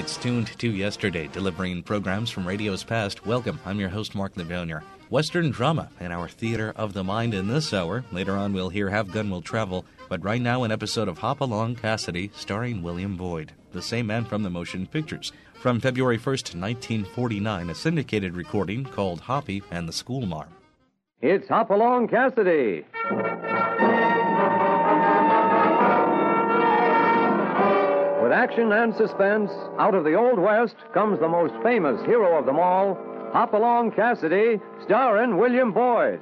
It's Tuned to Yesterday, delivering programs from radio's past. Welcome, I'm your host, Mark Levonier. Western drama in our Theater of the Mind in this hour. Later on, we'll hear Have Gun Will Travel. But right now, an episode of Hop Along Cassidy, starring William Boyd, the same man from the motion pictures. From February 1st, 1949, a syndicated recording called Hoppy and the Schoolmarm. It's Hop Along Cassidy. With action and suspense, out of the Old West comes the most famous hero of them all, Hop Along Cassidy, starring William Boyd.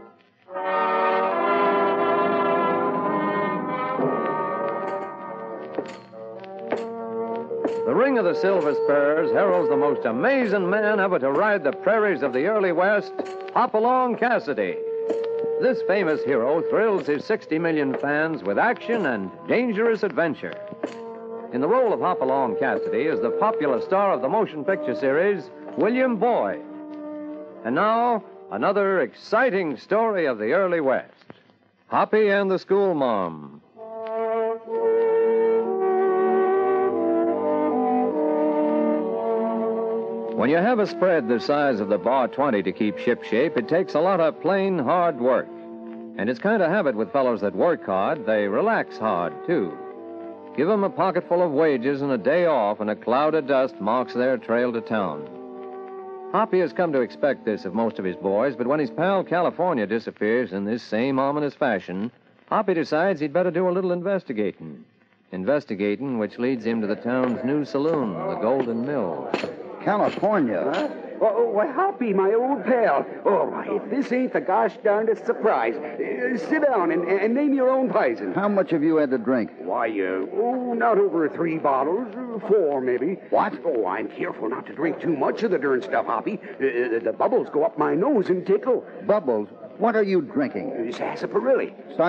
The Ring of the Silver Spurs heralds the most amazing man ever to ride the prairies of the early West, Hop Along Cassidy. This famous hero thrills his 60 million fans with action and dangerous adventure. In the role of Hop Along Cassidy is the popular star of the motion picture series, William Boyd. And now, another exciting story of the early West, Hoppy and the Schoolmarm. When you have a spread the size of the Bar 20 to keep shipshape, it takes a lot of plain, hard work. And it's kind of habit with fellows that work hard, they relax hard, too. Give them a pocketful of wages and a day off, and a cloud of dust marks their trail to town. Hoppy has come to expect this of most of his boys, but when his pal California disappears in this same ominous fashion, Hoppy decides he'd better do a little investigating. Investigating which leads him to the town's new saloon, the Golden Mill. California? Huh? Why, Hoppy, my old pal. Oh, why, if this ain't the gosh darndest surprise. Sit down and name your own poison. How much have you had to drink? Why, not over 3 bottles. 4, maybe. What? Oh, I'm careful not to drink too much of the darn stuff, Hoppy. The bubbles go up my nose and tickle. Bubbles? What are you drinking? Sarsaparilla.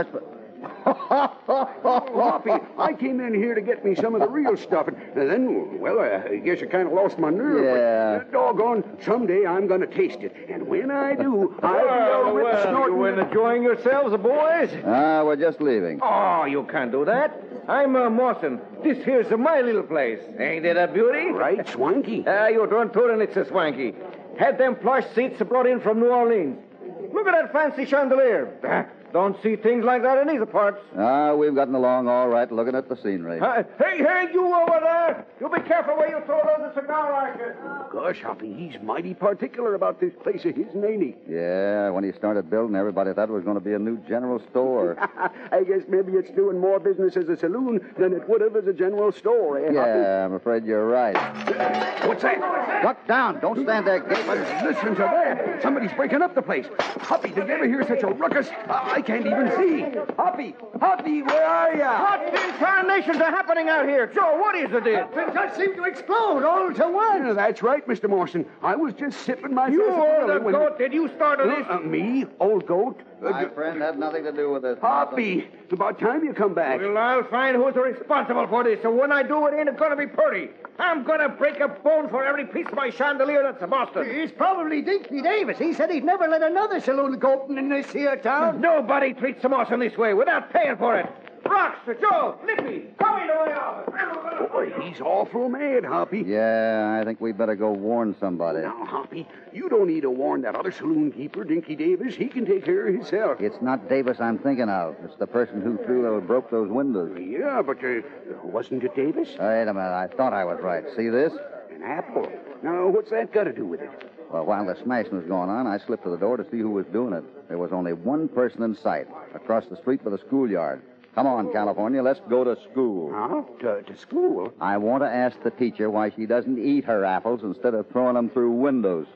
Hoppy, I came in here to get me some of the real stuff, and then, well, I guess I kind of lost my nerve. Yeah. But, doggone, someday I'm going to taste it, and when I do, I'll be snorting. You enjoying yourselves, boys? We're just leaving. Oh, you can't do that. I'm Mawson. This here's my little place. Ain't it a beauty? Right, swanky. You don't tell it, it's a swanky. Had them plush seats brought in from New Orleans. Look at that fancy chandelier. Don't see things like that in these parts. We've gotten along all right looking at the scenery. Hey, you over there! You be careful where you throw those cigar ashes. Gosh, Hoppy, he's mighty particular about this place of his, ain't he? Yeah, when he started building, everybody thought it was going to be a new general store. I guess maybe it's doing more business as a saloon than it would have as a general store, eh, Hoppy? Yeah, I'm afraid you're right. What's that? Duck down. Don't stand there gaping. Listen to that. Somebody's breaking up the place. Hoppy, did you ever hear such a ruckus? I can't even see. Hoppy, where are you? What incarnations are happening out here? Joe, what is it? Things that seem to explode all to once. Yeah, that's right, Mr. Morrison. I was just sipping my... You old goat, did you start this? Me? Old goat? My friend had nothing to do with this. Hoppy, it's about time you come back. Well, I'll find who's responsible for this, and when I do, it ain't gonna be pretty. I'm gonna break a bone for every piece of my chandelier that's Boston. It's probably Dinky Davis. He said he'd never let another saloon go open in this here town. Nobody treats the Boston this way without paying for it. Rocks, Joe, Lippy, come in the way of it. Boy, he's awful mad, Hoppy. Yeah, I think we'd better go warn somebody. Now, Hoppy, you don't need to warn that other saloon keeper, Dinky Davis. He can take care of himself. It's not Davis I'm thinking of. It's the person who broke those windows. Yeah, but wasn't it Davis? Wait a minute. I thought I was right. See this? An apple. Now, what's that got to do with it? Well, while the smashing was going on, I slipped to the door to see who was doing it. There was only one person in sight, across the street by the schoolyard. Come on, California, let's go to school. Huh? To school? I want to ask the teacher why she doesn't eat her apples instead of throwing them through windows.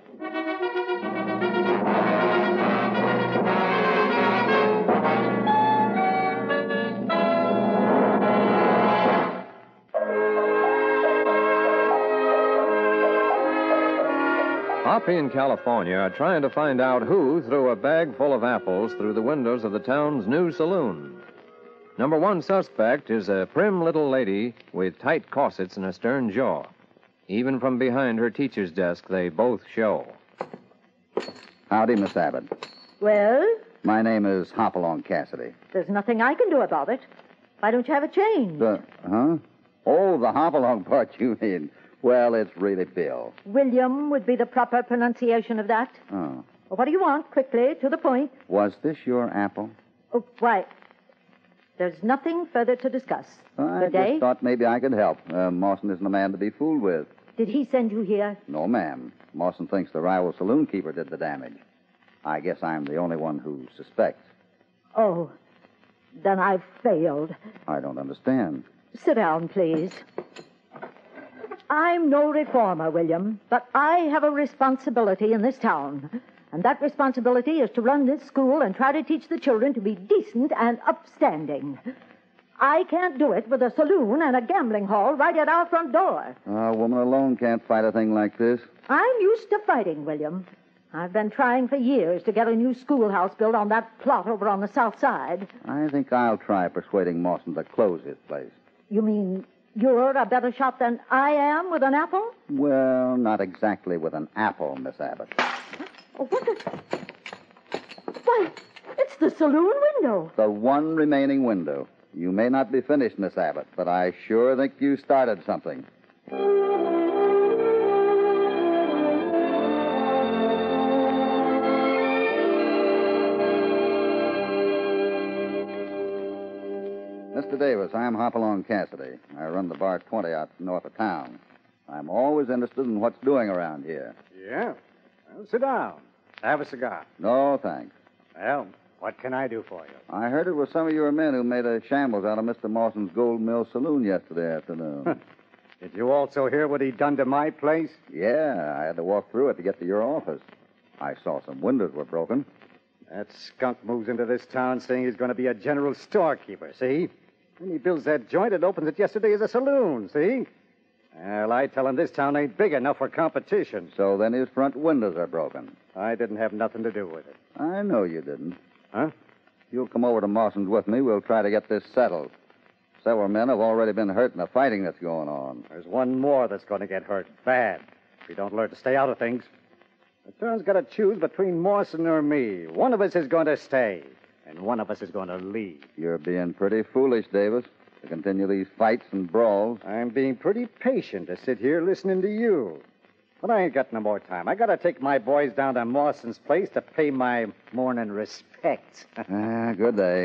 Hoppy in California are trying to find out who threw a bag full of apples through the windows of the town's new saloon. Number 1 suspect is a prim little lady with tight corsets in her stern jaw. Even from behind her teacher's desk, they both show. Howdy, Miss Abbott. Well, My name is Hopalong Cassidy. there's nothing I can do about it. Why don't you have a change? Oh, the Hopalong part, you mean. Well, it's really Bill. William would be the proper pronunciation of that. Oh. Well, what do you want? Quickly, to the point. Was this your apple? Oh, why, there's nothing further to discuss. I Good day. just thought maybe I could help. Mawson isn't a man to be fooled with. Did he send you here? No, ma'am. Mawson thinks the rival saloon keeper did the damage. I guess I'm the only one who suspects. Oh, then I've failed. I don't understand. Sit down, please. I'm no reformer, William, but I have a responsibility in this town. And that responsibility is to run this school and try to teach the children to be decent and upstanding. I can't do it with a saloon and a gambling hall right at our front door. A woman alone can't fight a thing like this. I'm used to fighting, William. I've been trying for years to get a new schoolhouse built on that plot over on the south side. I think I'll try persuading Mawson to close his place. You mean you're a better shot than I am with an apple? Well, not exactly with an apple, Miss Abbott. Oh, what the... Why, it's the saloon window. The one remaining window. You may not be finished, Miss Abbott, but I sure think you started something. Mr. Davis, I'm Hopalong Cassidy. I run the Bar 20 out north of town. I'm always interested in what's doing around here. Yeah? Well, sit down. Have a cigar. No, thanks. Well, what can I do for you? I heard it was some of your men who made a shambles out of Mr. Mawson's Gold Mill Saloon yesterday afternoon. Did you also hear what he done to my place? Yeah, I had to walk through it to get to your office. I saw some windows were broken. That skunk moves into this town saying he's going to be a general storekeeper, see? Then he builds that joint and opens it yesterday as a saloon, see? Well, I tell him this town ain't big enough for competition. So then his front windows are broken. I didn't have nothing to do with it. I know you didn't. Huh? If you'll come over to Mawson's with me, we'll try to get this settled. Several men have already been hurt in the fighting that's going on. There's one more that's going to get hurt bad if we don't learn to stay out of things. The town's got to choose between Mawson or me. One of us is going to stay, and one of us is going to leave. You're being pretty foolish, Davis, to continue these fights and brawls. I'm being pretty patient to sit here listening to you. But I ain't got no more time. I got to take my boys down to Mawson's place to pay my morning respects. Good day.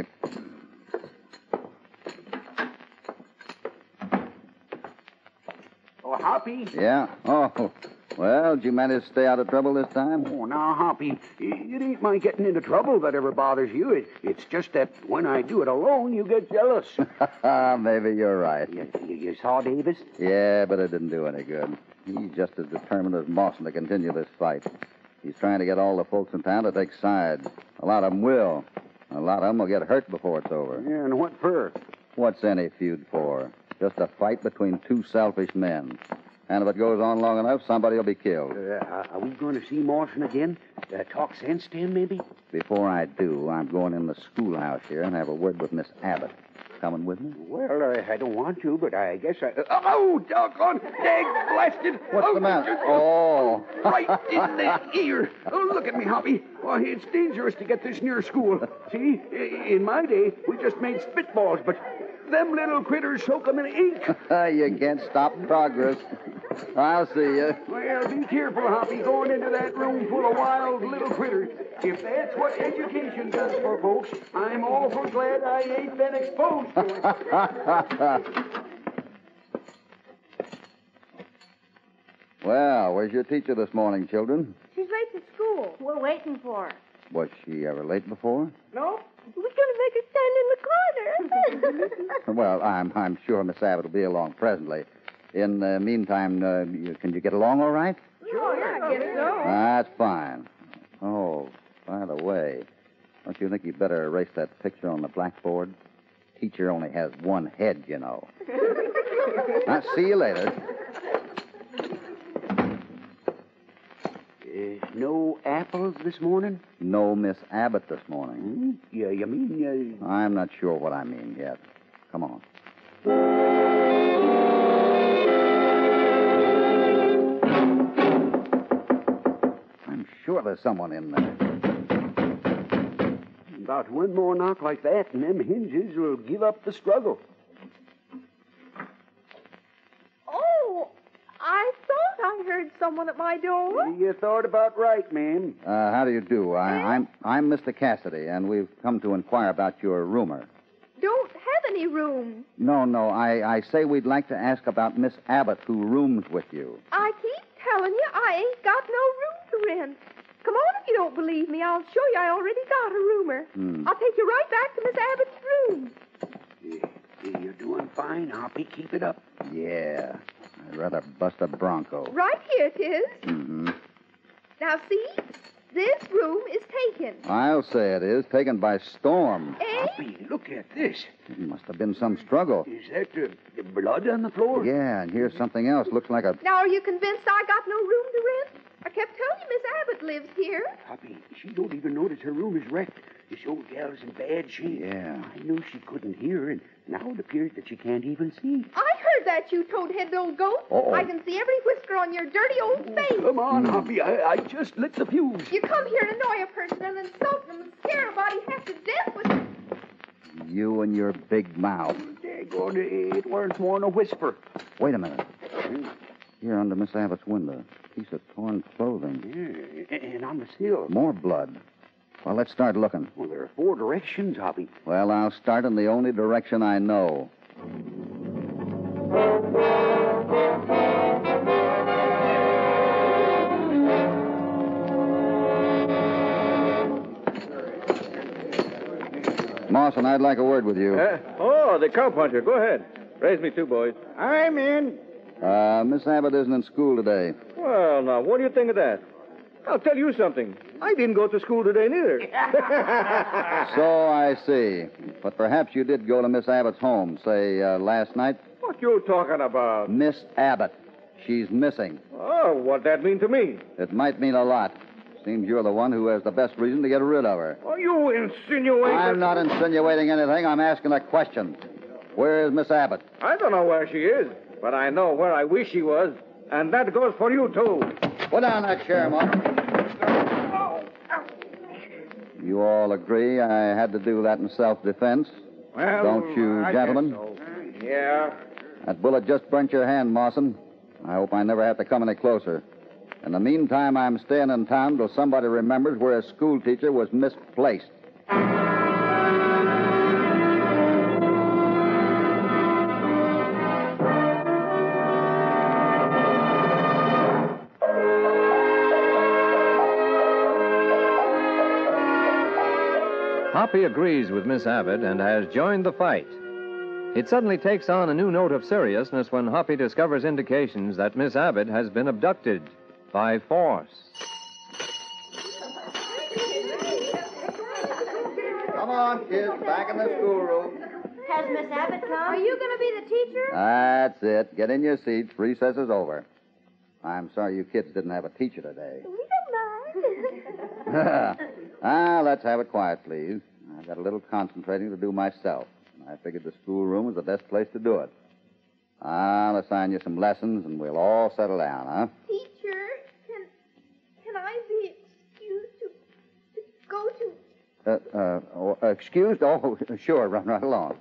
Oh, Hoppy. Yeah? Oh, well, did you manage to stay out of trouble this time? Oh, now, Hoppy, it ain't my getting into trouble that ever bothers you. It's just that when I do it alone, you get jealous. Maybe you're right. You saw Davis? Yeah, but it didn't do any good. He's just as determined as Mawson to continue this fight. He's trying to get all the folks in town to take sides. A lot of them will. A lot of them will get hurt before it's over. Yeah, and what for? What's any feud for? Just a fight between two selfish men. And if it goes on long enough, somebody will be killed. Are we going to see Mawson again? Talk sense to him, maybe? Before I do, I'm going in the schoolhouse here and have a word with Miss Abbott. Coming with me? Well, I don't want to, but I guess I... Oh, doggone! Dag blasted! What's the matter? Oh. Right in the ear. Oh, look at me, Hoppy. Why, it's dangerous to get this near school. See, in my day, we just made spitballs, but them little critters soak 'em in ink. You can't stop progress. I'll see you. Well, be careful, Hoppy, going into that room full of wild little critters. If that's what education does for folks, I'm awful glad I ain't been exposed to it. Well, where's your teacher this morning, children? She's late to school. We're waiting for her. Was she ever late before? No? We're going to make her stand in the corner. Well, I'm sure Miss Abbott will be along presently. In the meantime, can you get along all right? Sure, yeah, I guess so. That's fine. Oh, by the way, don't you think you'd better erase that picture on the blackboard? Teacher only has one head, you know. I'll see you later. No apples this morning? No Miss Abbott this morning. Yeah, you mean... I'm not sure what I mean yet. Come on. I'm sure there's someone in there. About one more knock like that, and them hinges will give up the struggle. Oh, I thought I heard someone at my door. You thought about right, ma'am. How do you do? I'm Mr. Cassidy, and we've come to inquire about your roomer. Don't have any room. No, I say we'd like to ask about Miss Abbott, who rooms with you. I keep telling you I ain't got no room to rent. Come on if you don't believe me. I'll show you I already got a roomer. I'll take you right back to Miss Abbott's room. You're doing fine, Hoppy. Keep it up. Yeah, I'd rather bust a bronco. Right here it is. Mm-hmm. Now, see? This room is taken. I'll say it is, taken by storm. Eh? Hoppy, look at this. It must have been some struggle. Is that the blood on the floor? Yeah, and here's something else. Looks like a... Now, are you convinced I got no room to rent? I kept telling you Miss Abbott lives here. Hoppy, she don't even notice her room is wrecked. This old gal's in bad shape. Yeah. I knew she couldn't hear, and now it appears that she can't even see. I heard that, you toad-headed old goat. Uh-oh. I can see every whisker on your dirty old face. Come on, Hoppy. I just lit the fuse. You come here to annoy a person and insult them and scare a body half to death with... You and your big mouth. Daggone, it weren't more than a whisper. Wait a minute. Here under Miss Abbott's window. Piece of torn clothing. Yeah, and on the sill. More blood. Well, let's start looking. Well, there are 4 directions, Hoppy. Well, I'll start in the only direction I know. Mawson, I'd like a word with you. The cowpuncher. Go ahead. Raise me 2, boys. I'm in. Miss Abbott isn't in school today. Well, now, what do you think of that? I'll tell you something. I didn't go to school today, neither. So I see. But perhaps you did go to Miss Abbott's home, say, last night? What you talking about? Miss Abbott. She's missing. Oh, what'd that mean to me? It might mean a lot. Seems you're the one who has the best reason to get rid of her. Oh, you insinuate... I'm not insinuating anything. I'm asking a question. Where is Miss Abbott? I don't know where she is, but I know where I wish she was. And that goes for you, too. Put down that chair, Mom. You all agree I had to do that in self-defense? Well, don't you, I gentlemen? guess so. Yeah. That bullet just burnt your hand, Mawson. I hope I never have to come any closer. In the meantime, I'm staying in town till somebody remembers where a schoolteacher was misplaced. Hoppy agrees with Miss Abbott and has joined the fight. It suddenly takes on a new note of seriousness when Hoppy discovers indications that Miss Abbott has been abducted by force. Come on, kids, back in the schoolroom. Has Miss Abbott come? Are you going to be the teacher? That's it. Get in your seats. Recess is over. I'm sorry you kids didn't have a teacher today. We don't mind. Let's have it quiet, please. I've got a little concentrating to do myself. I figured the schoolroom was the best place to do it. I'll assign you some lessons, and we'll all settle down, huh? Teacher, can I be excused to go to... Excused? Oh, sure. Run right along.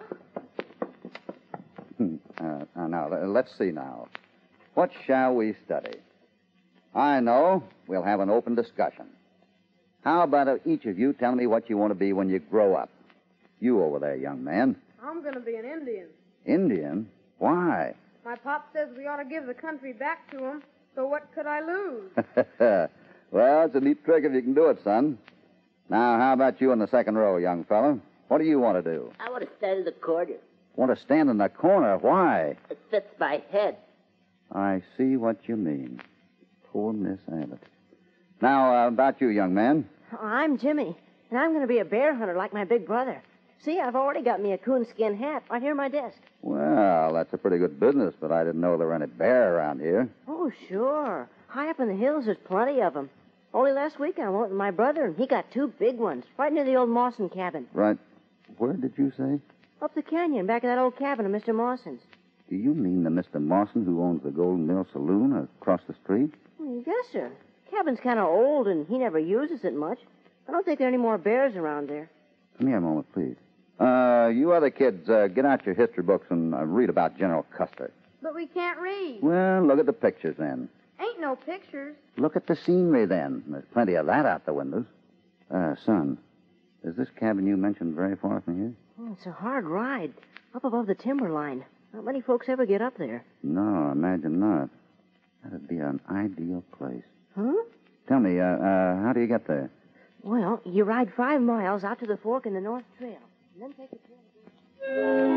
Now, let's see now. What shall we study? I know. We'll have an open discussion. How about each of you tell me what you want to be when you grow up? You over there, young man. I'm going to be an Indian. Indian? Why? My pop says we ought to give the country back to him, so what could I lose? Well, it's a neat trick if you can do it, son. Now, how about you in the second row, young fellow? What do you want to do? I want to stand in the corner. Want to stand in the corner? Why? It fits my head. I see what you mean. Poor Miss Abbott. Now, about you, young man. I'm Jimmy, and I'm going to be a bear hunter like my big brother. See, I've already got me a coonskin hat right here on my desk. Well, that's a pretty good business, but I didn't know there were any bear around here. Oh, sure. High up in the hills, there's plenty of them. Only last week I went with my brother, and he got 2 big ones right near the old Mawson cabin. Right. Where did you say? Up the canyon, back of that old cabin of Mr. Mawson's. Do you mean the Mr. Mawson who owns the Golden Mill Saloon across the street? Yes, sir. Cabin's kind of old, and he never uses it much. I don't think there are any more bears around there. Come here a moment, please. You other kids, get out your history books and read about General Custer. But we can't read. Well, look at the pictures then. Ain't no pictures. Look at the scenery then. There's plenty of that out the windows. Son, is this cabin you mentioned very far from here? Oh, it's a hard ride. Up above the timberline. Not many folks ever get up there. No, imagine not. That'd be an ideal place. Huh? Tell me, how do you get there? Well, you ride 5 miles out to the fork in the North Trail. And then take a trail.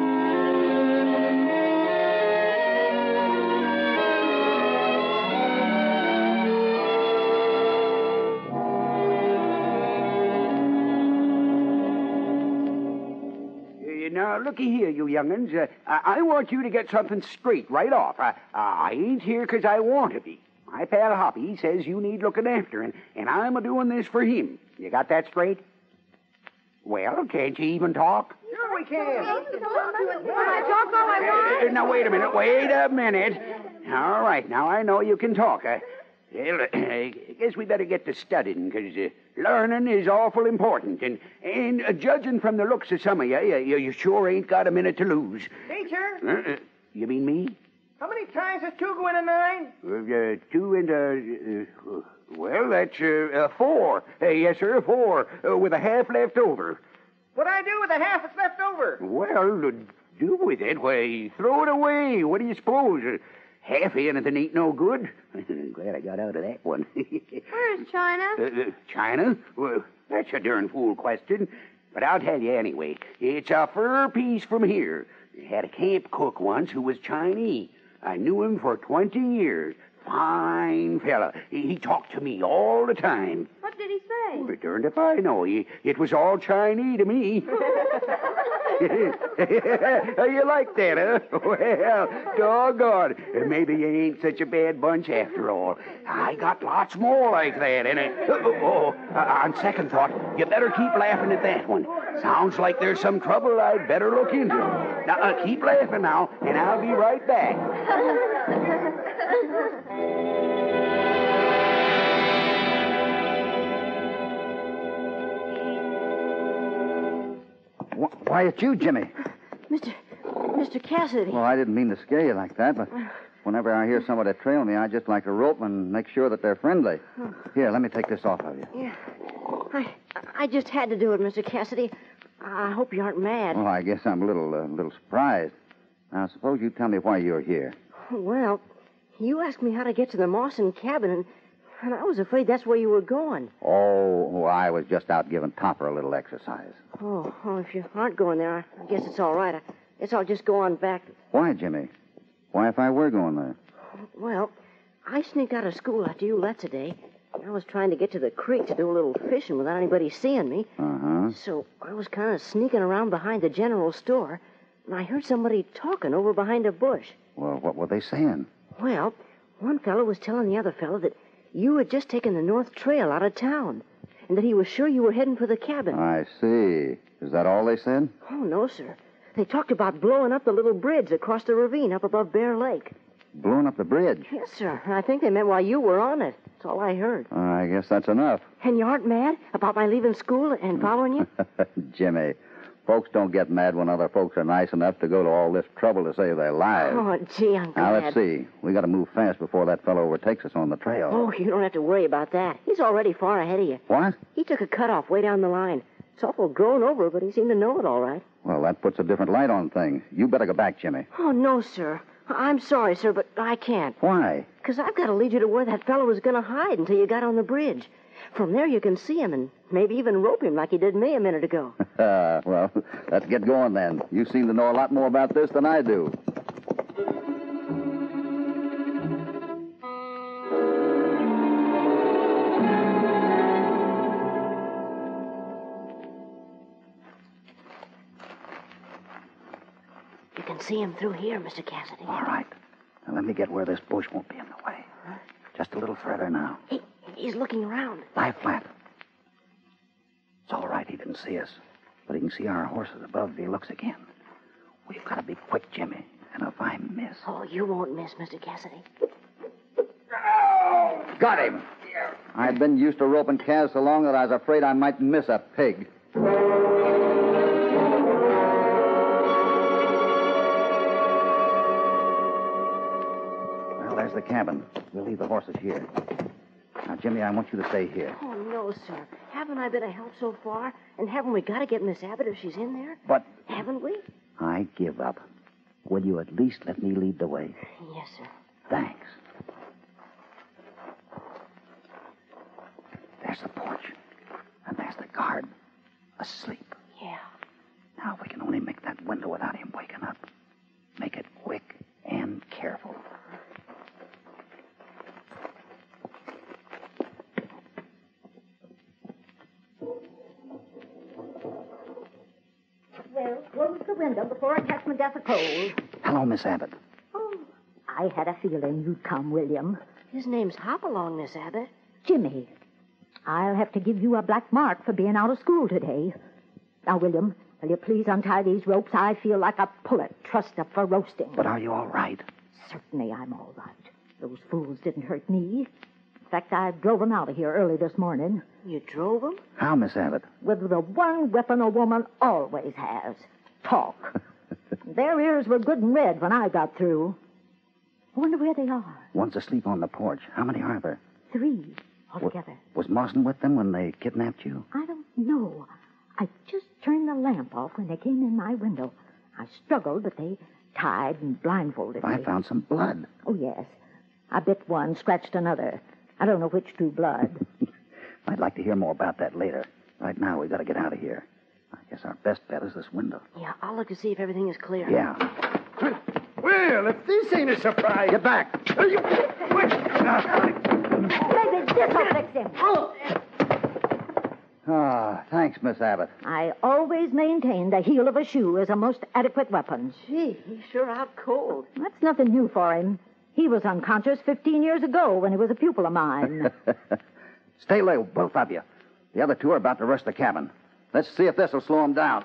Now, looky here, you young'uns. I want you to get something straight right off. I ain't here 'cause I want to be. My pal Hoppy says you need looking after, and I'm a-doing this for him. You got that straight? Well, can't you even talk? Sure we can. Can I talk all I want? Now, wait a minute. All right, now I know you can talk. Well, I guess we better get to studying, 'cause learning is awful important. And judging from the looks of some of you sure ain't got a minute to lose. Teacher, You mean me? how many times does 2 go into 9? 2 into... well, that's 4. Yes, sir, 4, with a half left over. What'd I do with the half that's left over? Well, do with it? Why, throw it away. What do you suppose? Half anything ain't no good. Glad I got out of that one. Where's China? China? Well, that's a darn fool question. But I'll tell you anyway. It's a fur piece from here. I had a camp cook once who was Chinese. I knew him for 20 years. Fine fella. He talked to me all the time. What did he say? Well, darned if I know. It was all Chinese to me. You like that, huh? Well, doggone. Maybe you ain't such a bad bunch after all. I got lots more like that, and on second thought, you better keep laughing at that one. Sounds like there's some trouble I'd better look into. Now, keep laughing now, and I'll be right back. Why, it's you, Jimmy. Mr. Cassidy. Well, I didn't mean to scare you like that, but whenever I hear somebody trail me, I just like to rope and make sure that they're friendly. Here, let me take this off of you. Yeah. I just had to do it, Mr. Cassidy. I hope you aren't mad. Well, I guess I'm a little surprised. Now, suppose you tell me why you're here. Well, you asked me how to get to the Mawson cabin, and I was afraid that's where you were going. Oh, I was just out giving Topper a little exercise. Oh, if you aren't going there, I guess it's all right. I guess I'll just go on back. Why, Jimmy? Why if I were going there? Well, I sneaked out of school after you left today. I was trying to get to the creek to do a little fishing without anybody seeing me. Uh-huh. So I was kind of sneaking around behind the general store, and I heard somebody talking over behind a bush. Well, what were they saying? Well, one fellow was telling the other fellow that you had just taken the North Trail out of town, and that he was sure you were heading for the cabin. I see. Is that all they said? Oh, no, sir. They talked about blowing up the little bridge across the ravine up above Bear Lake. Blowing up the bridge? Yes, sir. I think they meant while you were on it. That's all I heard. I guess that's enough. And you aren't mad about my leaving school and following you? Jimmy, folks don't get mad when other folks are nice enough to go to all this trouble to save their lives. Oh, gee, I'm glad. Now, let's see. We got to move fast before that fellow overtakes us on the trail. Oh, you don't have to worry about that. He's already far ahead of you. What? He took a cutoff way down the line. It's awful grown over, but he seemed to know it all right. Well, that puts a different light on things. You better go back, Jimmy. Oh, no, sir. I'm sorry, sir, but I can't. Why? Because I've got to lead you to where that fellow was going to hide until you got on the bridge. From there, you can see him and maybe even rope him like you did me a minute ago. Well, let's get going then. You seem to know a lot more about this than I do. You can see him through here, Mr. Cassidy. All right. Now, let me get where this bush won't be in the way. Just a little further now. He's looking around. Lie flat. It's all right, he didn't see us. But he can see our horses above if he looks again. We've got to be quick, Jimmy. And if I miss... Oh, you won't miss, Mr. Cassidy. Got him. I've been used to roping calves so long that I was afraid I might miss a pig. there's the cabin. We'll leave the horses here. Now, Jimmy, I want you to stay here. Oh, no, sir. Haven't I been a help so far? And haven't we got to get Miss Abbott if she's in there? But Haven't we? I give up. Will you at least let me lead the way? Yes, sir. Thanks. There's the porch. And there's the guard. Asleep. Yeah. Now, if we can only make that window without him waking up. Make it quick and careful. Well, close the window before I catch my death of cold. Hello, Miss Abbott. Oh, I had a feeling you'd come, William. His name's Hopalong, Miss Abbott. Jimmy, I'll have to give you a black mark for being out of school today. Now, William, will you please untie these ropes? I feel like a pullet trussed up for roasting. But are you all right? Certainly I'm all right. Those fools didn't hurt me. In fact, I drove them out of here early this morning. You drove him? How, Miss Abbott? With the one weapon a woman always has. Talk. Their ears were good and red when I got through. I wonder where they are. One's asleep on the porch. How many are there? 3 altogether. Was Mawson with them when they kidnapped you? I don't know. I just turned the lamp off when they came in my window. I struggled, but they tied and blindfolded me. I found some blood. Oh, yes. I bit one, scratched another. I don't know which drew blood. I'd like to hear more about that later. Right now, we've got to get out of here. I guess our best bet is this window. Yeah, I'll look to see if everything is clear. Yeah. Well, if this ain't a surprise. Get back. Maybe this'll fix him. Ah, thanks, Miss Abbott. I always maintained the heel of a shoe is a most adequate weapon. Gee, he's sure out cold. That's nothing new for him. He was unconscious 15 years ago when he was a pupil of mine. Stay low, both of you. The other 2 are about to rush the cabin. Let's see if this will slow them down.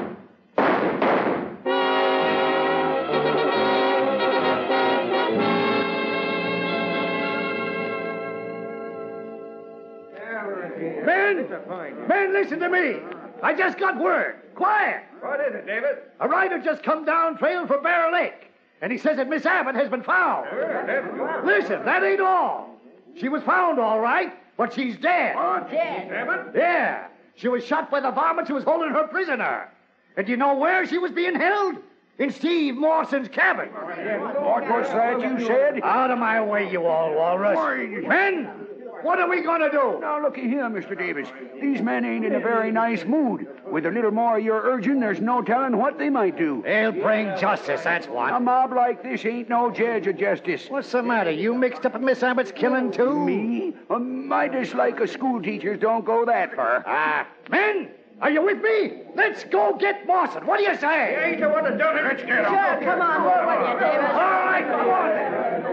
Men, listen to me. I just got word. Quiet. What is it, David? A rider just come down trail for Bear Lake, and he says that Miss Abbott has been found. Listen, that ain't all. She was found all right, but she's dead. Oh, dead? Abbott? Yeah. She was shot by the varmint who was holding her prisoner. And do you know where she was being held? In Steve Mawson's cabin. What was that you said? Out of my way, you all walrus. Men, what are we going to do? Now, looky here, Mr. Davis. These men ain't in a very nice mood. With a little more of your urging, there's no telling what they might do. They'll bring justice, that's what. A mob like this ain't no judge of justice. What's the matter? You mixed up in Miss Abbott's killing, too? Me? My dislike of school teachers don't go that far. Men, are you with me? Let's go get Mawson. What do you say? You ain't the one that done it. Let's get him. Sure, come on, we're with you, Davis. All right, come on then.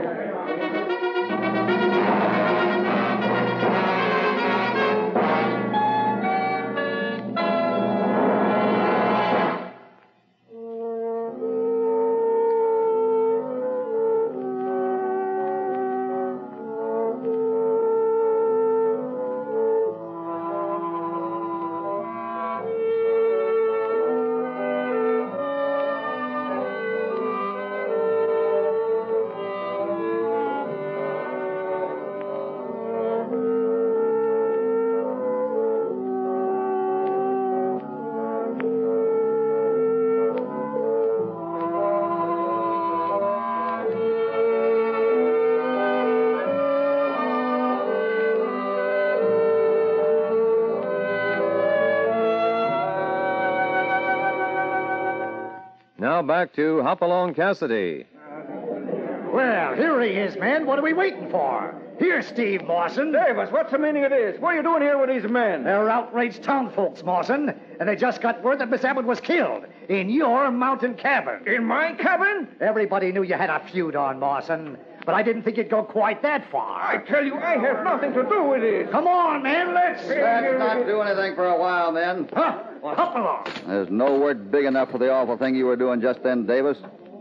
Now back to Hopalong Cassidy. Well, here he is, men. What are we waiting for? Here's Steve Mawson. Davis, what's the meaning of this? What are you doing here with these men? They're outraged town folks, Mawson, and they just got word that Miss Abbott was killed in your mountain cabin. In my cabin? Everybody knew you had a feud on, Mawson, but I didn't think you'd go quite that far. I tell you, I have nothing to do with it. Come on, man, let's not do anything for a while, then. Huh? Hop along. There's no word big enough for the awful thing you were doing just then, Davis.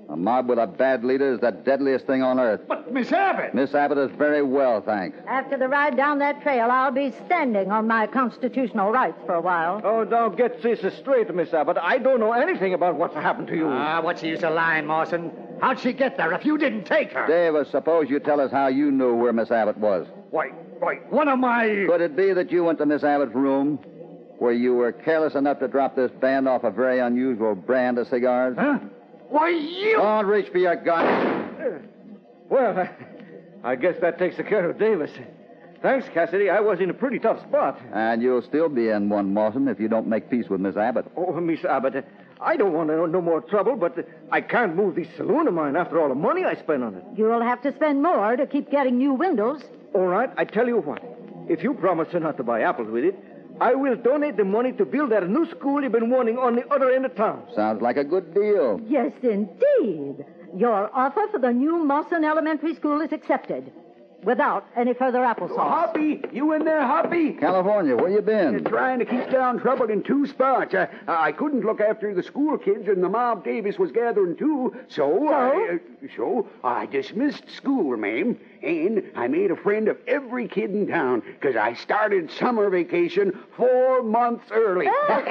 A mob with a bad leader is the deadliest thing on earth. But Miss Abbott... Miss Abbott is very well, thanks. After the ride down that trail, I'll be standing on my constitutional rights for a while. Oh, don't get this straight, Miss Abbott. I don't know anything about what's happened to you. What's the use of lying, Mawson? How'd she get there if you didn't take her? Davis, suppose you tell us how you knew where Miss Abbott was. Why, one of my... Could it be that you went to Miss Abbott's room where you were careless enough to drop this band off a very unusual brand of cigars? Huh? Why, you... Don't reach for your gun. Well, I guess that takes care of Davis. Thanks, Cassidy. I was in a pretty tough spot. And you'll still be in one, Mawson, if you don't make peace with Miss Abbott. Oh, Miss Abbott, I don't want no more trouble, but I can't move this saloon of mine after all the money I spent on it. You'll have to spend more to keep getting new windows. All right, I tell you what. If you promise not to buy apples with it, I will donate the money to build that new school you've been wanting on the other end of town. Sounds like a good deal. Yes, indeed. Your offer for the new Mawson Elementary School is accepted. Without any further applesauce. Hoppy, you in there, Hoppy? California, where you been? Trying to keep down trouble in two spots. I couldn't look after the school kids, and the mob Davis was gathering too. So I dismissed school, ma'am, and I made a friend of every kid in town because I started summer vacation 4 months early.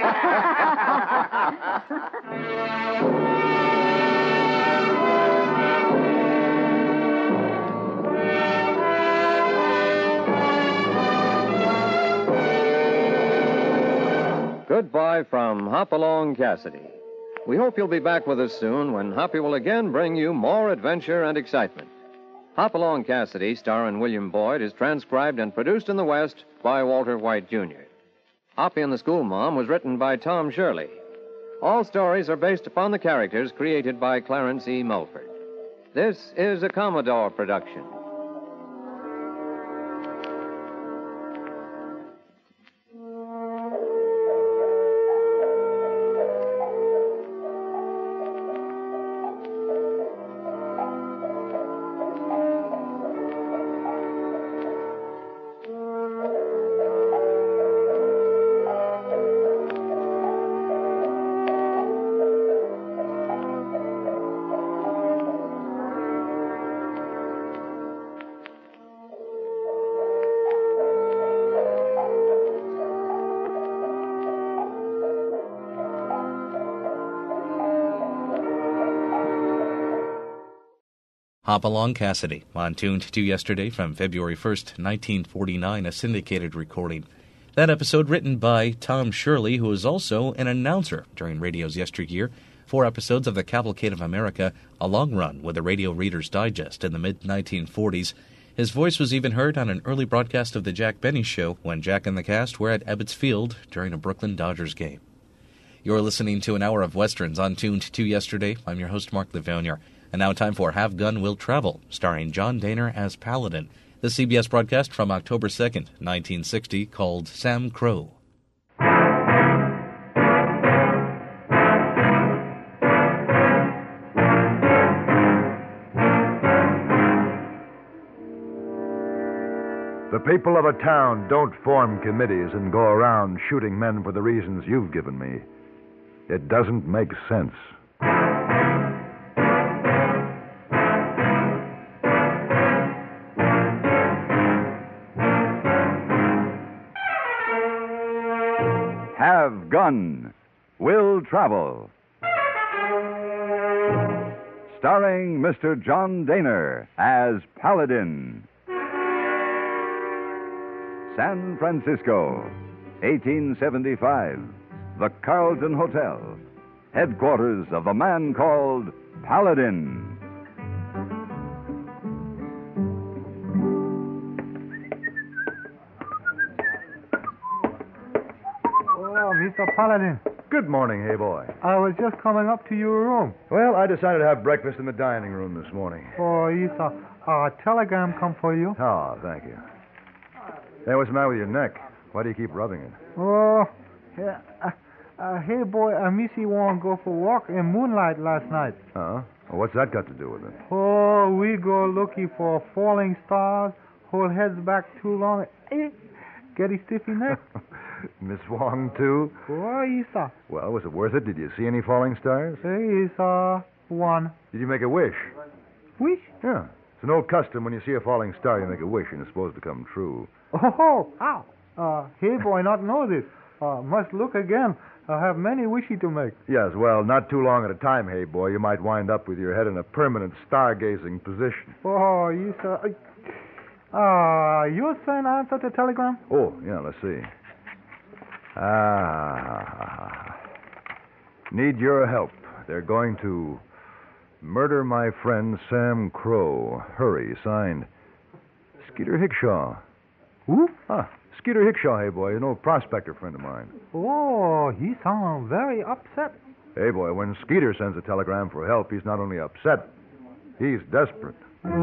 Goodbye from Hopalong Cassidy. We hope you'll be back with us soon when Hoppy will again bring you more adventure and excitement. Hopalong Cassidy, starring William Boyd, is transcribed and produced in the West by Walter White, Jr. Hoppy and the Schoolma'am was written by Tom Shirley. All stories are based upon the characters created by Clarence E. Mulford. This is a Commodore production. Hopalong Cassidy, on Tuned to Yesterday from February 1st, 1949, a syndicated recording. That episode written by Tom Shirley, who was also an announcer during radio's yesteryear. 4 episodes of The Cavalcade of America, a long run with the Radio Reader's Digest in the mid-1940s. His voice was even heard on an early broadcast of The Jack Benny Show when Jack and the cast were at Ebbets Field during a Brooklyn Dodgers game. You're listening to an hour of Westerns on Tuned to Yesterday. I'm your host, Mark Livonia. And now time for Have Gun Will Travel, starring John Dehner as Paladin. The CBS broadcast from October 2nd, 1960, called Sam Crow. The people of a town don't form committees and go around shooting men for the reasons you've given me. It doesn't make sense. Have Gun Will Travel. Starring Mr. John Dehner as Paladin. San Francisco, 1875. The Carlton Hotel, headquarters of a man called Paladin. Oh, Mr. Paladin. Good morning, hey boy. I was just coming up to your room. Well, I decided to have breakfast in the dining room this morning. Oh, Isa, a telegram come for you. Oh, thank you. Hey, what's the matter with your neck? Why do you keep rubbing it? Oh, yeah. Hey, boy, Missy won't go for walk in moonlight last night. Huh? Well, what's that got to do with it? Oh, we go looking for falling stars, hold heads back too long. Get a stiffy neck. Miss Wong, too? Oh, Isa. Well, was it worth it? Did you see any falling stars? Hey, Isa. One. Did you make a wish? Wish? Yeah. It's an old custom. When you see a falling star, you make a wish, and it's supposed to come true. Oh, how? Hey, boy, not know this. Must look again. I have many wishy to make. Yes, well, not too long at a time, hey, boy. You might wind up with your head in a permanent stargazing position. Oh, you sir. You send answer the telegram? Oh, yeah, let's see. Need your help. They're going to murder my friend Sam Crow. Hurry, signed Skeeter Hickshaw. Who? Skeeter Hickshaw, hey, boy, an old prospector friend of mine. Oh, he sounds very upset. Hey, boy, when Skeeter sends a telegram for help, he's not only upset, he's desperate.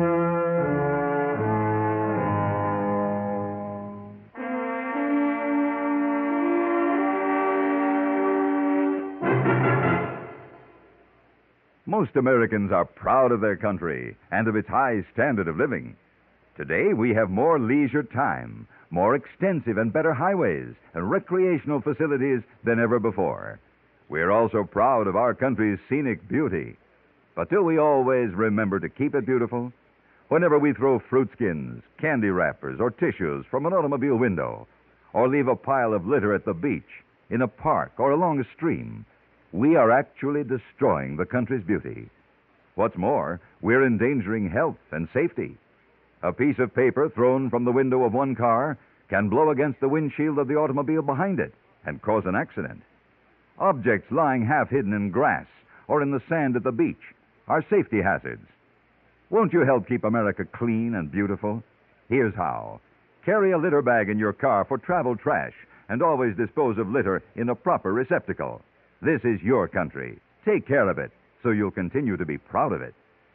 Most Americans are proud of their country and of its high standard of living. Today, we have more leisure time, more extensive and better highways and recreational facilities than ever before. We're also proud of our country's scenic beauty. But do we always remember to keep it beautiful? Whenever we throw fruit skins, candy wrappers, or tissues from an automobile window, or leave a pile of litter at the beach, in a park, or along a stream, we are actually destroying the country's beauty. What's more, we're endangering health and safety. A piece of paper thrown from the window of one car can blow against the windshield of the automobile behind it and cause an accident. Objects lying half hidden in grass or in the sand at the beach are safety hazards. Won't you help keep America clean and beautiful? Here's how. Carry a litter bag in your car for travel trash and always dispose of litter in a proper receptacle. This is your country. Take care of it so you'll continue to be proud of it.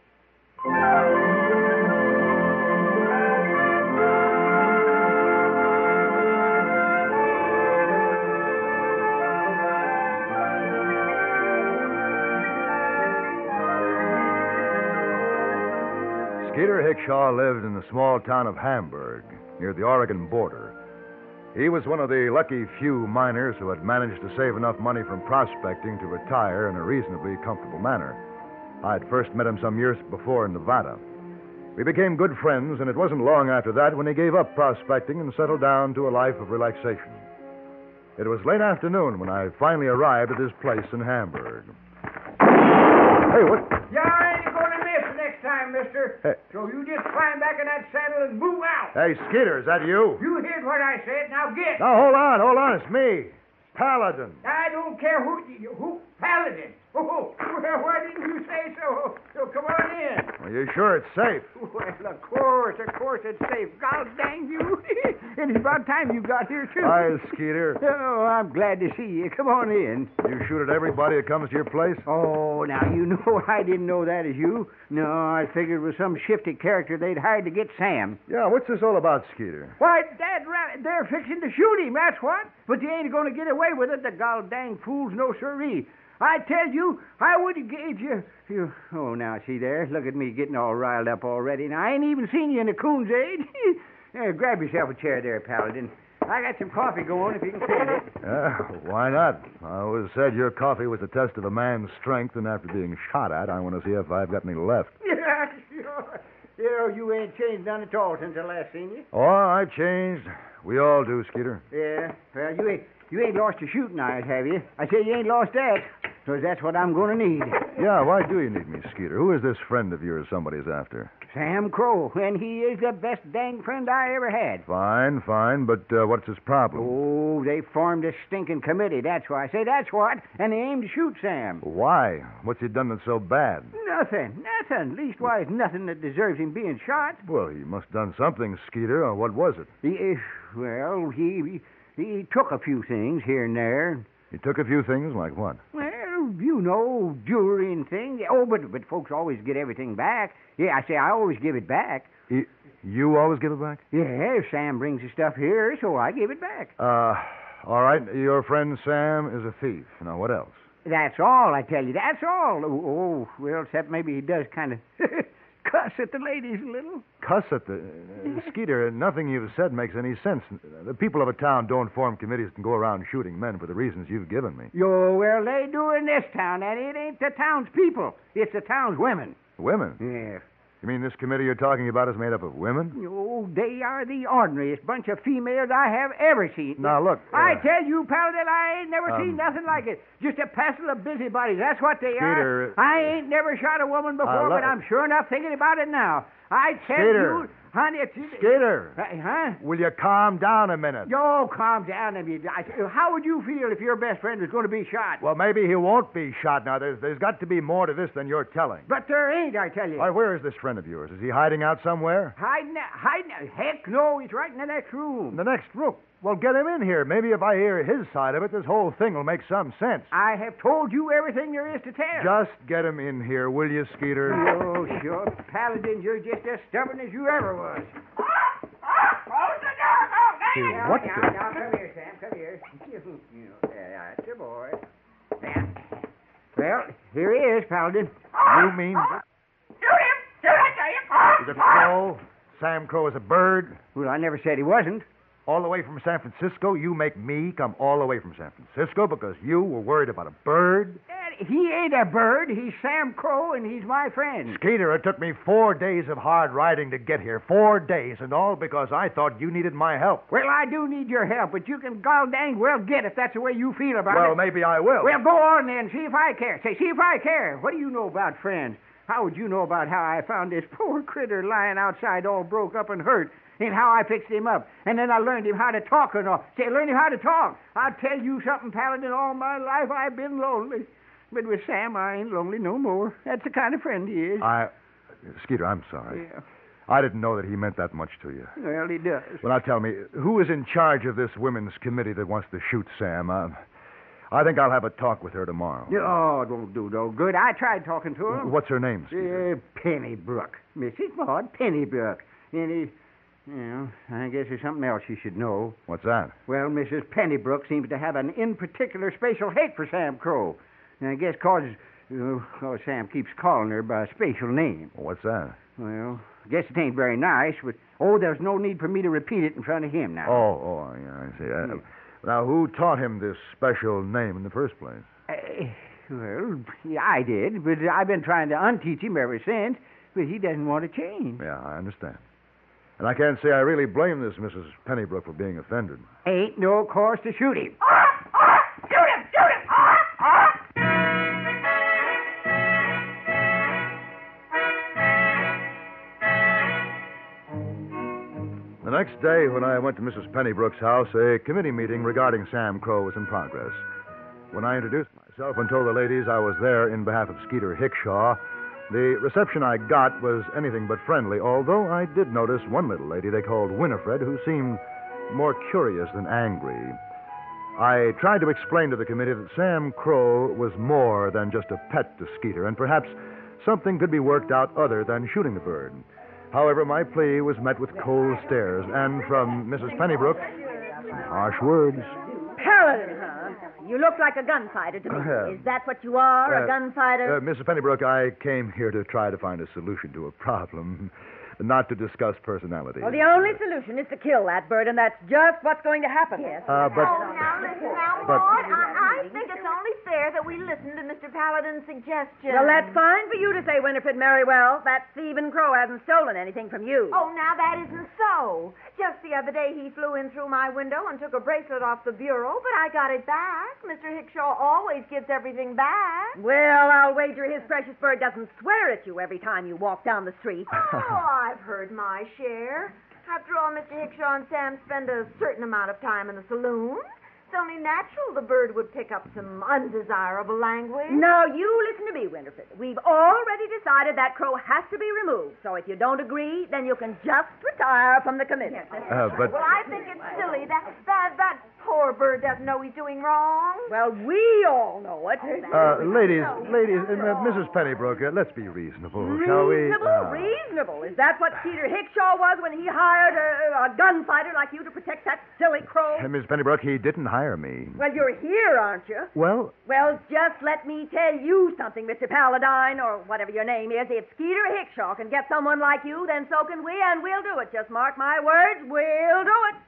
Skeeter Hickshaw lived in the small town of Hamburg, near the Oregon border. He was one of the lucky few miners who had managed to save enough money from prospecting to retire in a reasonably comfortable manner. I had first met him some years before in Nevada. We became good friends, and it wasn't long after that when he gave up prospecting and settled down to a life of relaxation. It was late afternoon when I finally arrived at his place in Hamburg. Hey, what? Yeah, I ain't going to miss next time, mister. Hey. So you just climb back in that saddle and move out. Hey, Skeeter, is that you? You heard what I said. Now get. Now, hold on. It's me. Paladin. I don't care who Paladin. Oh, well, why didn't you say so? So come on in. Are you sure it's safe? Well, of course it's safe. God dang you. And it's about time you got here, too. Hi, Skeeter. Oh, I'm glad to see you. Come on in. You shoot at everybody that comes to your place? Oh, now, you know I didn't know that as you. No, I figured it was some shifty character they'd hired to get Sam. Yeah, what's this all about, Skeeter? Why, Dad, they're fixing to shoot him, that's what. But they ain't going to get away with it, the gol dang fools, no siree. I tell you, I would have gave you... Oh, now, see there? Look at me getting all riled up already. Now, I ain't even seen you in a coon's age. Grab yourself a chair there, Paladin. I got some coffee going, if you can stand it. Why not? I always said your coffee was a test of a man's strength, and after being shot at, I want to see if I've got any left. Yeah, sure. You know, you ain't changed none at all since I last seen you. Oh, I changed. We all do, Skeeter. Yeah, well, you ain't lost your shooting eyes, have you? I say you ain't lost that, because that's what I'm going to need. Yeah, why do you need me, Skeeter? Who is this friend of yours somebody's after? Sam Crow, and he is the best dang friend I ever had. Fine, but what's his problem? Oh, they formed a stinking committee, that's why. I say that's what, and they aim to shoot Sam. Why? What's he done that's so bad? Nothing. Leastwise, nothing that deserves him being shot. Well, he must have done something, Skeeter. What was it? He took a few things here and there. He took a few things? Like what? Well, you know, jewelry and things. Oh, but folks always get everything back. Yeah, I always give it back. You always give it back? Yeah, Sam brings his stuff here, so I give it back. All right. Your friend Sam is a thief. Now, what else? That's all, I tell you. That's all. Oh, well, except maybe he does kind of cuss at the ladies a little? Cuss at the... Skeeter, nothing you've said makes any sense. The people of a town don't form committees and go around shooting men for the reasons you've given me. Well, they do in this town, and it ain't the town's people. It's the town's women. Women? Yeah. You mean this committee you're talking about is made up of women? Oh, they are the ordinariest bunch of females I have ever seen. Now, look... I tell you, Paladin, I ain't never seen nothing like it. Just a passel of busybodies. That's what they Skeeter, are. I ain't never shot a woman before, but I'm sure enough thinking about it now. I tell you, honey, it's... Skeeter! Huh? Will you calm down a minute? Yo, calm down. How would you feel if your best friend was going to be shot? Well, maybe he won't be shot now. There's got to be more to this than you're telling. But there ain't, I tell you. All right, where is this friend of yours? Is he hiding out somewhere? Hiding? Heck no, he's right in the next room. In the next room? Well, get him in here. Maybe if I hear his side of it, this whole thing will make some sense. I have told you everything there is to tell. Just get him in here, will you, Skeeter? Oh, sure. Paladin, you're just as stubborn as you ever was. Close the door! What now, come here, Sam. Come here. That's your boy. Now, well, here he is, Paladin. You mean... Shoot him! He's a crow? Sam Crow is a bird? Well, I never said he wasn't. All the way from San Francisco? You make me come all the way from San Francisco because you were worried about a bird? He ain't a bird. He's Sam Crow, and he's my friend. Skeeter, it took me 4 days of hard riding to get here. 4 days, and all because I thought you needed my help. Well, I do need your help, but you can gol dang well get if that's the way you feel about it. Well, maybe I will. Well, go on then. See if I care. See if I care. What do you know about friends? How would you know about how I found this poor critter lying outside all broke up and hurt? And how I fixed him up. And then I learned him how to talk and all. I learned him how to talk. I'll tell you something, Paladin. All my life I've been lonely. But with Sam, I ain't lonely no more. That's the kind of friend he is. Skeeter, I'm sorry. Yeah. I didn't know that he meant that much to you. Well, he does. Well, now tell me, who is in charge of this women's committee that wants to shoot Sam? I think I'll have a talk with her tomorrow. Oh, it won't do no good. I tried talking to her. What's her name, Skeeter? Pennybrook. Mrs. Maud Pennybrook. And I guess there's something else you should know. What's that? Well, Mrs. Pennybrook seems to have an in particular special hate for Sam Crow. And I guess causes Sam keeps calling her by a special name. What's that? Well, I guess it ain't very nice, but, there's no need for me to repeat it in front of him now. Yeah, I see. Now, who taught him this special name in the first place? I did, but I've been trying to unteach him ever since, but he doesn't want to change. Yeah, I understand. And I can't say I really blame this Mrs. Pennybrook for being offended. Ain't no cause to shoot him. Shoot him! Shoot him! The next day, when I went to Mrs. Pennybrook's house, a committee meeting regarding Sam Crow was in progress. When I introduced myself and told the ladies I was there in behalf of Skeeter Hickshaw, the reception I got was anything but friendly, although I did notice one little lady they called Winifred who seemed more curious than angry. I tried to explain to the committee that Sam Crow was more than just a pet to Skeeter, and perhaps something could be worked out other than shooting the bird. However, my plea was met with cold stares, and from Mrs. Pennybrook, some harsh words. Paladin, huh? You look like a gunfighter to me. Is that what you are, a gunfighter? Mrs. Pennybrook, I came here to try to find a solution to a problem, not to discuss personality. Well, the only solution is to kill that bird, and that's just what's going to happen. Yes. Now, listen, Maud, I think it's only fair that we listen to Mr. Paladin's suggestion. Well, that's fine for you to say, Winifred Merriwell. That thieving crow hasn't stolen anything from you. Oh, now that isn't so. Just the other day, he flew in through my window and took a bracelet off the bureau, but I got it back. Mr. Hickshaw always gives everything back. Well, I'll wager his precious bird doesn't swear at you every time you walk down the street. Oh, I've heard my share. After all, Mr. Hickshaw and Sam spend a certain amount of time in the saloon. It's only natural the bird would pick up some undesirable language. Now, you listen to me, Winifred. We've already decided that crow has to be removed. So if you don't agree, then you can just retire from the committee. But... Well, I think it's silly. That poor bird doesn't know he's doing wrong. Well, we all know it. Ladies, Mrs. Pennybrook, let's be reasonable, shall we? Reasonable. Is that what Peter Hickshaw was when he hired a gunfighter like you to protect that silly crow? Miss Pennybrook, he didn't hire me. Well, you're here, aren't you? Well, just let me tell you something, Mr. Paladine, or whatever your name is. If Skeeter Hickshaw can get someone like you, then so can we, and we'll do it. Just mark my words, we'll do it.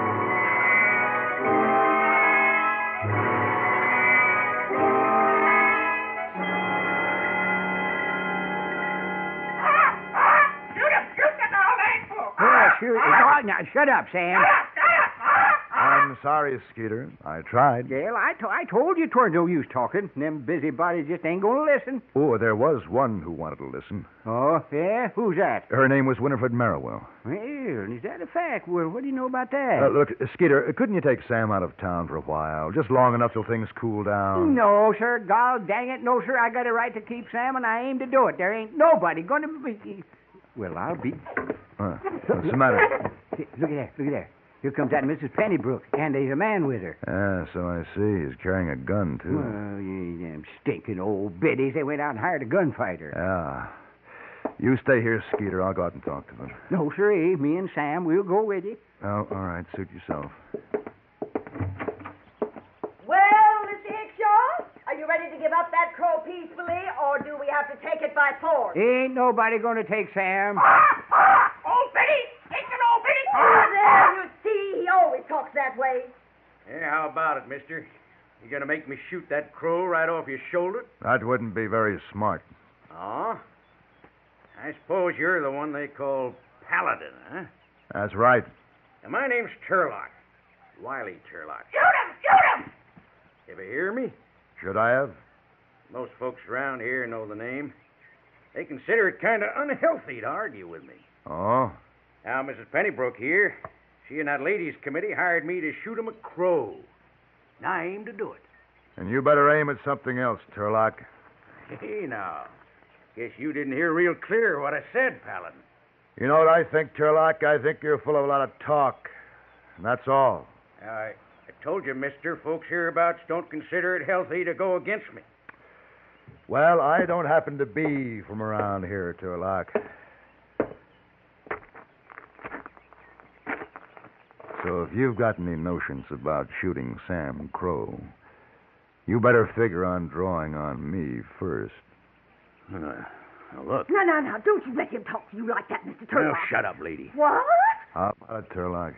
Shoot. Oh, now, shut up, Sam. I'm sorry, Skeeter. I tried. Well, I told you 'twere no use talking. Them busybodies just ain't going to listen. Oh, there was one who wanted to listen. Oh, yeah? Who's that? Her name was Winifred Merriwell. Well, is that a fact? Well, what do you know about that? Look, Skeeter, couldn't you take Sam out of town for a while? Just long enough till things cool down. No, sir. God dang it. No, sir. I got a right to keep Sam, and I aim to do it. There ain't nobody going to be... Well, I'll be... What's the matter? Look at there. Here comes that Mrs. Pennybrook, and there's a man with her. So I see. He's carrying a gun, too. Well, you them stinking old biddies. They went out and hired a gunfighter. Yeah. You stay here, Skeeter. I'll go out and talk to them. No, sirree. Me and Sam, we'll go with you. Oh, all right. Suit yourself. Well, Mr. Hickshaw, are you ready to give up that crow peacefully, or do we have to take it by force? Ain't nobody going to take Sam. Old Biddy! Take it, old Biddy! There, you see, he always talks that way. Yeah, how about it, mister? You gonna make me shoot that crow right off your shoulder? That wouldn't be very smart. Oh? I suppose you're the one they call Paladin, huh? That's right. And my name's Turlock. Wiley Turlock. Shoot him! Shoot him! Ever hear me? Should I have? Most folks around here know the name. They consider it kind of unhealthy to argue with me. Oh? Now, Mrs. Pennybrook here, she and that ladies' committee hired me to shoot 'em a crow. And I aim to do it. And you better aim at something else, Turlock. Hey, now. Guess you didn't hear real clear what I said, Paladin. You know what I think, Turlock? I think you're full of a lot of talk. And that's all. I told you, mister, folks hereabouts don't consider it healthy to go against me. Well, I don't happen to be from around here, Turlock. So if you've got any notions about shooting Sam Crow, you better figure on drawing on me first. Now, look. No. Don't you let him talk to you like that, Mr. Turlock. Now, shut up, lady. What? How about it, Turlock?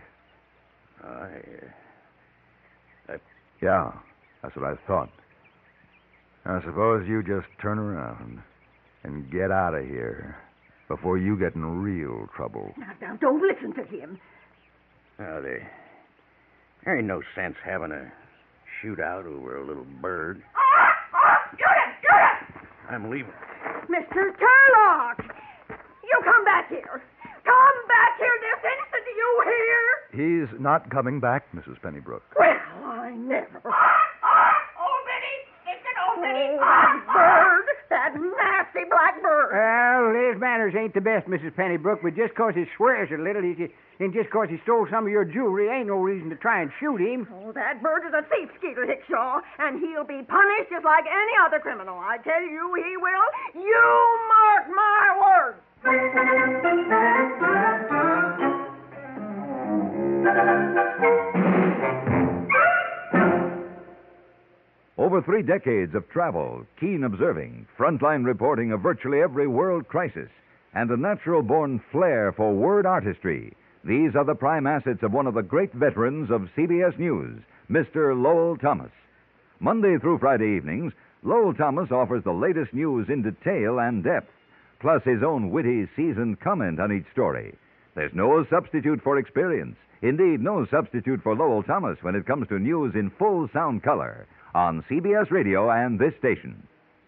I Yeah, that's what I thought. I suppose you just turn around and get out of here before you get in real trouble. Now, don't listen to him. Now, there ain't no sense having a shootout over a little bird. Shoot him! I'm leaving. Mr. Turlock! You come back here. Come back here this instant, do you hear? He's not coming back, Mrs. Pennybrook. Well, I never. Old Biddy! Take it, old Biddy! That bird! That nasty black bird! Well, his manners ain't the best, Mrs. Pennybrook, but just 'cause he swears a little, and just 'cause he stole some of your jewelry, ain't no reason to try and shoot him. Oh, that bird is a thief, Skeeter Hickshaw, and he'll be punished just like any other criminal. I tell you, he will. You mark my words. Over 3 decades of travel, keen observing, frontline reporting of virtually every world crisis, and a natural-born flair for word artistry, these are the prime assets of one of the great veterans of CBS News, Mr. Lowell Thomas. Monday through Friday evenings, Lowell Thomas offers the latest news in detail and depth, plus his own witty, seasoned comment on each story. There's no substitute for experience. Indeed, no substitute for Lowell Thomas when it comes to news in full sound color on CBS Radio and this station.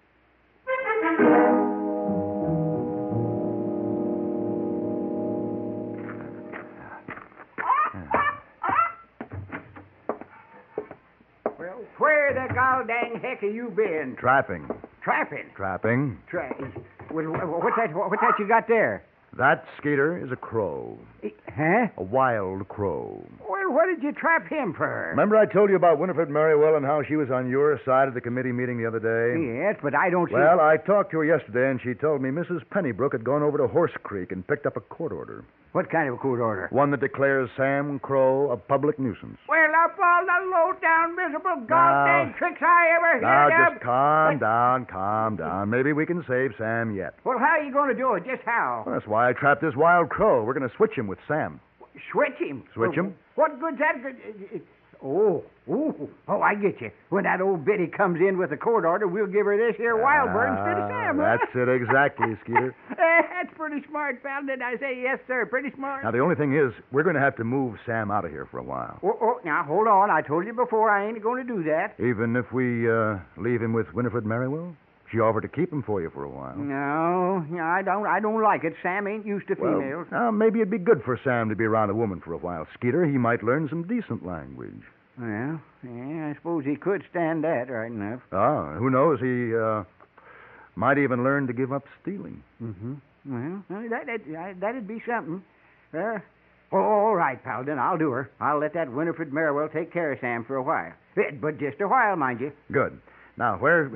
Well, where the goddamn heck have you been? Trapping. Trapping? Trapping? Well, what's that you got there? That, Skeeter, is a crow. Huh? A wild crow. Well, what did you trap him for? Remember I told you about Winifred Merriwell and how she was on your side of the committee meeting the other day? Yes, but I don't see... Well, I talked to her yesterday, and she told me Mrs. Pennybrook had gone over to Horse Creek and picked up a court order. What kind of a court order? One that declares Sam Crow a public nuisance. Well, of all the low-down, miserable, goddamn tricks I ever Now, heard of... just calm down. Maybe we can save Sam yet. Well, how are you going to do it? Just how? Well, that's why I trapped this wild crow. We're going to switch him with Sam. Switch him? Switch him? What good's that? Oh, I get you. When that old biddy comes in with a court order, we'll give her this here wild bird instead of Sam. That's it exactly, Skeeter. That's pretty smart, pal. Did I say yes, sir? Pretty smart. Now, the only thing is, we're going to have to move Sam out of here for a while. Now, hold on. I told you before I ain't going to do that. Even if we leave him with Winifred Merriwell? She offered to keep him for you for a while. No, I don't like it. Sam ain't used to females. Well, maybe it'd be good for Sam to be around a woman for a while, Skeeter. He might learn some decent language. Well, yeah, I suppose he could stand that right enough. Who knows? He might even learn to give up stealing. Mm-hmm. Well, that'd be something. All right, pal, then I'll do her. I'll let that Winifred Merriwell take care of Sam for a while. But just a while, mind you. Good. Now, where's...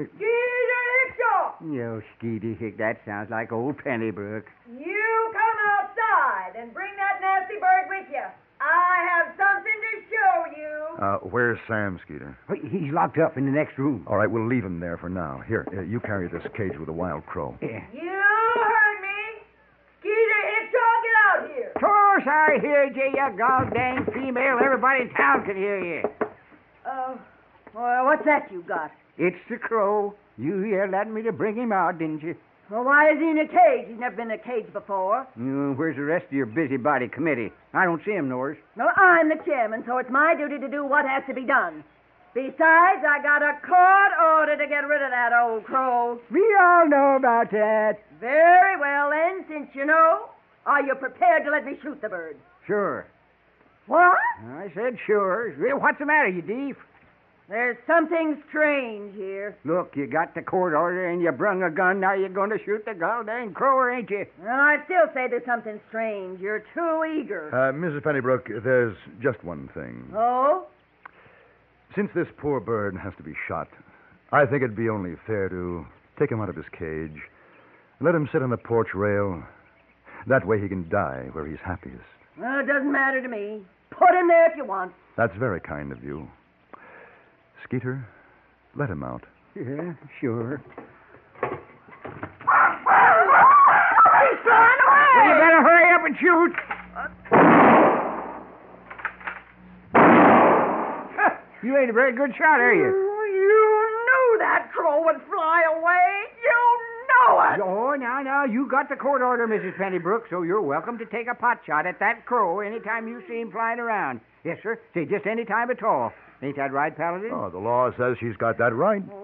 Yo, Skeety Hick, that sounds like old Pennybrook. You come outside and bring that nasty bird with you. I have something to show you. Where's Sam, Skeeter? He's locked up in the next room. All right, we'll leave him there for now. Here, you carry this cage with a wild crow. Yeah. You heard me. Skeeter Hickshaw, get out here. Of course I heard you, you goddamn female. Everybody in town can hear you. Well, what's that you got? It's the crow. You yelled at me to bring him out, didn't you? Well, why is he in a cage? He's never been in a cage before. Where's the rest of your busybody committee? I don't see him, Norris. Well, I'm the chairman, so it's my duty to do what has to be done. Besides, I got a court order to get rid of that old crow. We all know about that. Very well, then, since you know, are you prepared to let me shoot the bird? Sure. What? I said sure. What's the matter, you deef? There's something strange here. Look, you got the court order and you brung a gun. Now you're going to shoot the goddamn crow, ain't you? Well, I still say there's something strange. You're too eager. Mrs. Pennybrook, there's just one thing. Oh? Since this poor bird has to be shot, I think it'd be only fair to take him out of his cage and let him sit on the porch rail. That way he can die where he's happiest. Well, it doesn't matter to me. Put him there if you want. That's very kind of you. Skeeter, let him out. Yeah, sure. He's flying away! Well, you better hurry up and shoot. You ain't a very good shot, are you? You knew that crow would fly away. You know it. Oh, now, you got the court order, Mrs. Pennybrook, so you're welcome to take a pot shot at that crow anytime you see him flying around. Yes, sir. Say, just any time at all. Ain't that right, Paladin? Oh, the law says she's got that right. Oh,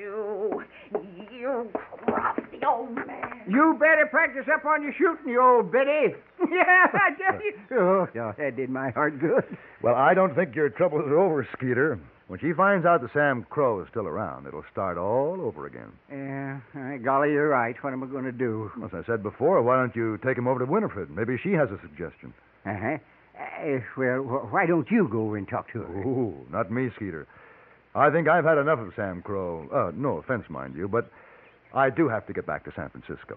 you crafty old man. You better practice up on your shooting, you old biddy. Yeah, I tell you. Oh, that did my heart good. Well, I don't think your troubles are over, Skeeter. When she finds out that Sam Crow is still around, it'll start all over again. Yeah, golly, you're right. What am I going to do? As I said before, why don't you take him over to Winifred? Maybe she has a suggestion. Uh-huh. Well, why don't you go over and talk to her? Oh, not me, Skeeter. I think I've had enough of Sam Crow. No offense, mind you, but I do have to get back to San Francisco.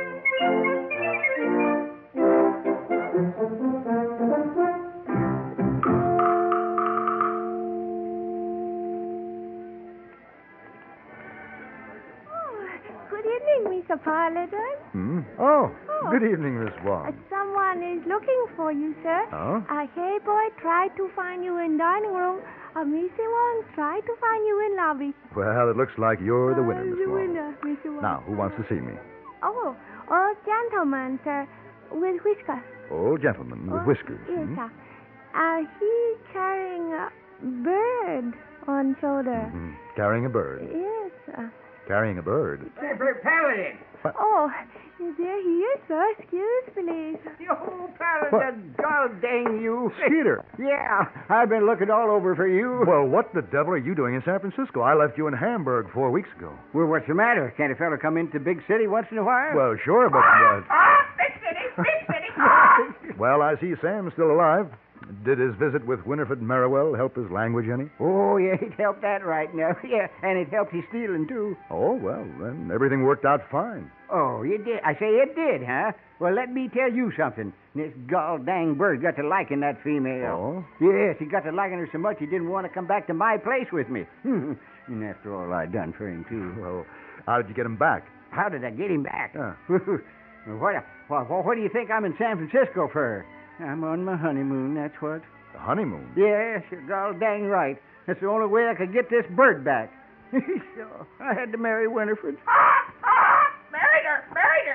Good evening, Mr. Paladin. Oh, good evening, Miss Wong. Someone is looking for you, sir. Oh? Hey, boy, tried to find you in dining room. Mr. Wong tried to find you in lobby. Well, it looks like you're the winner, Miss The Wong. winner, Mr. Wong. Now, who wants to see me? Oh, gentleman, sir, with whiskers. Oh, gentleman with whiskers. Yes, sir. He's carrying a bird on shoulder. Carrying a bird. Yes, sir. Carrying a bird. Paladin. Oh, there he is, sir. Excuse, please. Oh, Paladin, God dang you. Skeeter. Yeah, I've been looking all over for you. Well, what the devil are you doing in San Francisco? I left you in Hamburg 4 weeks ago. Well, what's the matter? Can't a fellow come into the big city once in a while? Well, sure, but... Big city, Well, I see Sam's still alive. Did his visit with Winifred Merriwell help his language any? Oh, yeah, it helped that right now. Yeah, and it helped his stealing, too. Oh, well, then everything worked out fine. Oh, it did. I say it did, huh? Well, let me tell you something. This gall dang bird got to liking that female. Oh? Yes, he got to liking her so much he didn't want to come back to my place with me. And after all I done for him, too. Well, how did you get him back? How did I get him back? What do you think I'm in San Francisco for? I'm on my honeymoon, that's what. The honeymoon? Yes, you're gall dang right. That's the only way I could get this bird back. So I had to marry Winifred. Married her!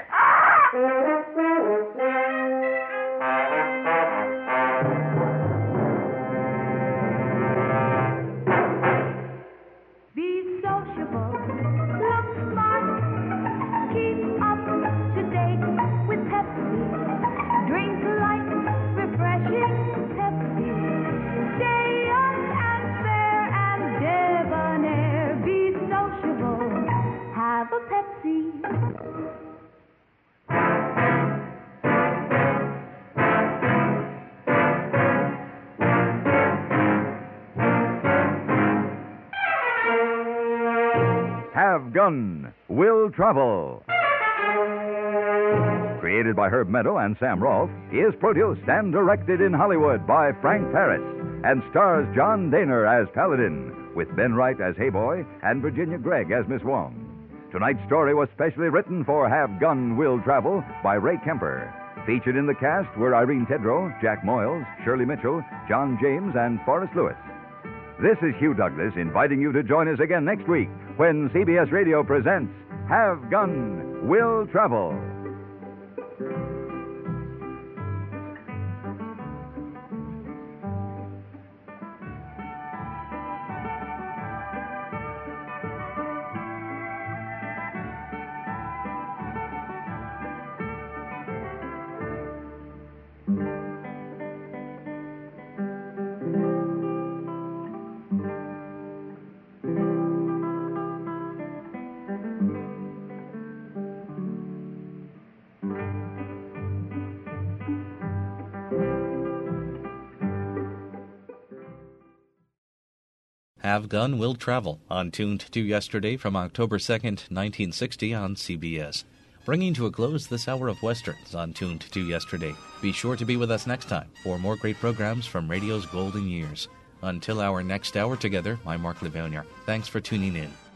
Be sociable, look smart, keep up to date with Pepsi. Drink light, refreshing Pepsi. Stay young and fair and debonair. Be sociable, have a Pepsi. Have Gun Will Travel. Created by Herb Meadow and Sam Rolfe, is produced and directed in Hollywood by Frank Paris and stars John Daner as Paladin, with Ben Wright as Hayboy and Virginia Gregg as Miss Wong. Tonight's story was specially written for Have Gun Will Travel by Ray Kemper. Featured in the cast were Irene Tedrow, Jack Moyles, Shirley Mitchell, John James, and Forrest Lewis. This is Hugh Douglas inviting you to join us again next week when CBS Radio presents Have Gun Will Travel. Have Gun Will Travel, on Tuned to Yesterday from October 2nd, 1960 on CBS. Bringing to a close this hour of Westerns on Tuned to Yesterday. Be sure to be with us next time for more great programs from radio's golden years. Until our next hour together, I'm Mark Levonier. Thanks for tuning in.